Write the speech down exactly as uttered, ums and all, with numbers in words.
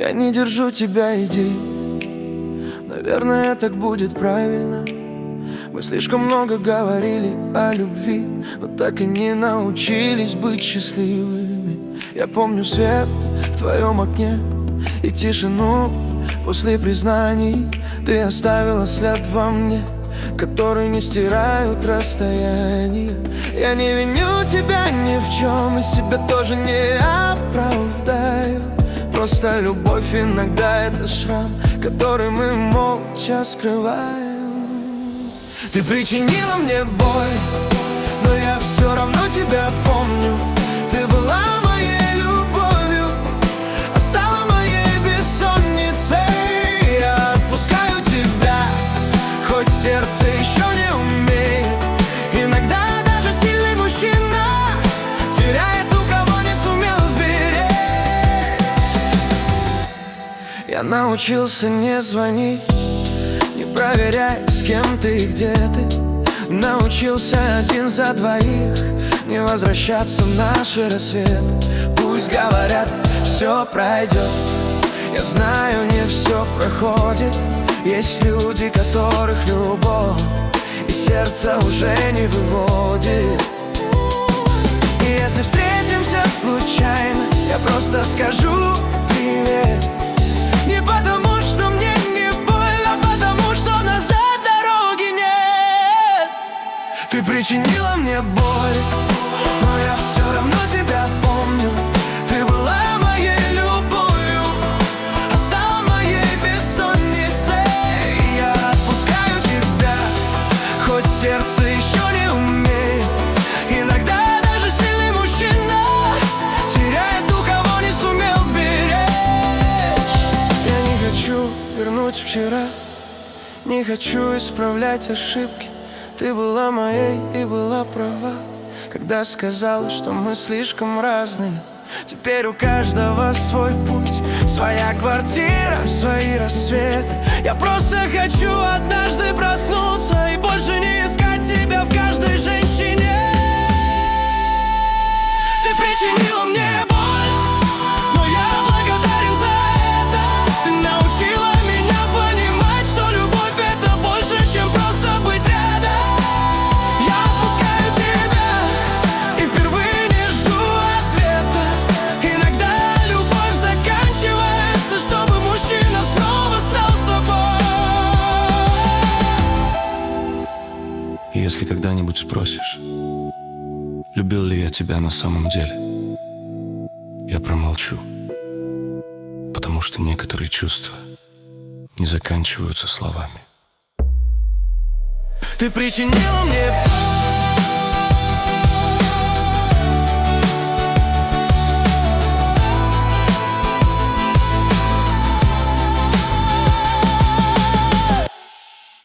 Я не держу тебя, иди. Наверное, так будет правильно. Мы слишком много говорили о любви, но так и не научились быть счастливыми. Я помню свет в твоем окне и тишину после признаний. Ты оставила след во мне, который не стирают расстояние. Я не виню тебя ни в чем и себя тоже не оправдаю. Просто любовь иногда это шрам, который мы молча скрываем. Ты причинила мне боль, но я все равно тебя помню. Ты была моей любовью, а стала моей бессонницей. Я отпускаю тебя, хоть сердце еще не умеет. Иногда даже сильный мужчина теряет ту, кого не сумел сберечь. Я научился не звонить, не проверяй, с кем ты и где ты. Научился один за двоих не возвращаться в наши рассветы. Пусть говорят, все пройдет, я знаю, не все проходит. Есть люди, которых любовь и сердце уже не выводит. И если встретимся случайно, я просто скажу привет. Не потому, что мне не больно, потому что назад дороги нет. Ты причинила мне боль, но я все равно тебя помню. Ты была моей любовью, а стала моей бессонницей. Я отпускаю тебя, хоть сердце еще не умеет. Иногда даже сильный мужчина теряет ту, кого не сумел сберечь. Я не хочу вернуть вчера, не хочу исправлять ошибки. Ты была моей и была права, когда сказала, что мы слишком разные. Теперь у каждого свой путь, своя квартира, свои рассветы. Я просто хочу однажды проснуться и больше не искать тебя в каждой женщине. Ты причинила мне боль, но я благодарен за это. Ты научила меня понимать, что любовь это больше, чем просто быть рядом. Я отпускаю тебя и впервые не жду ответа. Иногда любовь заканчивается, чтобы мужчина снова стал собой. Если когда-нибудь спросишь, любил ли я тебя на самом деле, я промолчу, потому что некоторые чувства не заканчиваются словами. Ты причинила мне боль.